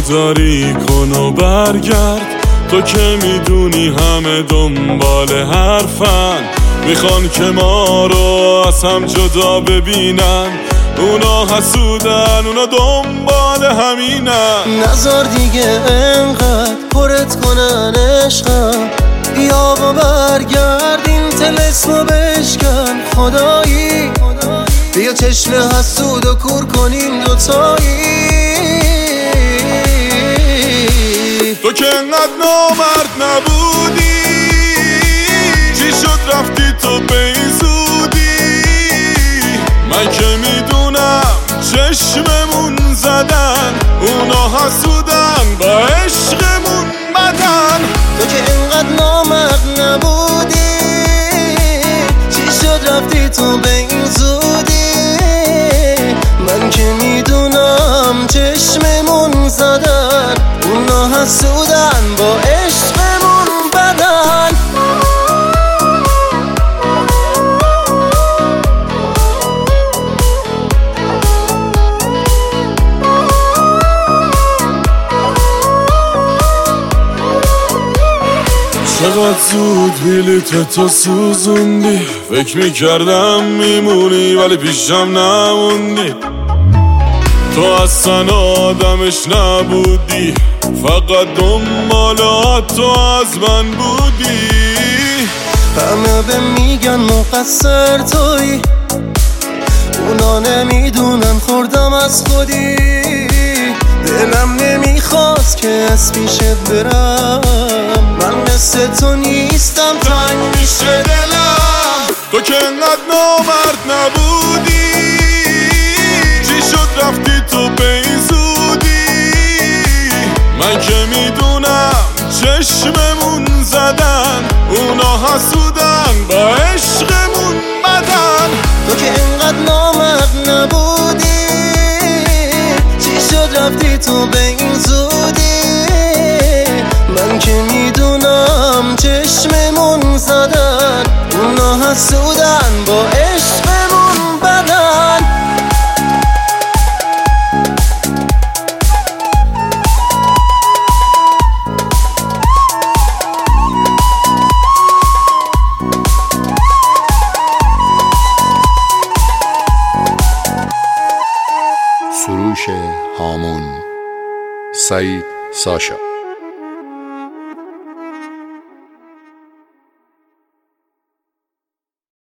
گذاری کن و برگرد. تو که میدونی همه دنبال حرفن، میخوان که ما رو از هم جدا ببینن. اونا حسودن، اونا دنبال همینن. نذار دیگه انقدر پرت کنن عشقم، بیا و برگرد این طلسمو بشکن. خدایی بیا چشم حسود و کور کنیم دوتایی. تو که انقدر نامرد نبودی، چی شد رفتی تو به این زودی؟ من که میدونم چشممون زدن، اونا حسودن با عشقمون بدن. تو که انقدر نامرد نبودی، چی شد رفتی تو به این زودی؟ من که میدونم چشممون زدن، اونا حسودن با عشقمون بدن. چقدر زود بلیت تو سوزوندی، فکر میکردم میمونی ولی پیشم نموندی. تو اصلا آدمش نبودی، فقط دنبال تو از من بودی. همه به میگن مقصر توی، اونا نمیدونن خوردم از خودی. دلم نمیخواست که از پیشت برم، من مثل تو نیستم، تنگ میشه دلم. تو که انقدر نامرد نبودی، چی شد رفتی تو به این زودی؟ من که میدونم چشممون زدن، اونا حسودن با عشقمون بدن. تو که انقدر نامرد نبودی، چی شد رفتی تو به این زودی؟ من که میدونم چشممون زدن، اونا حسودن با عشقمون بدن. سروش هامون، سعید ساشا.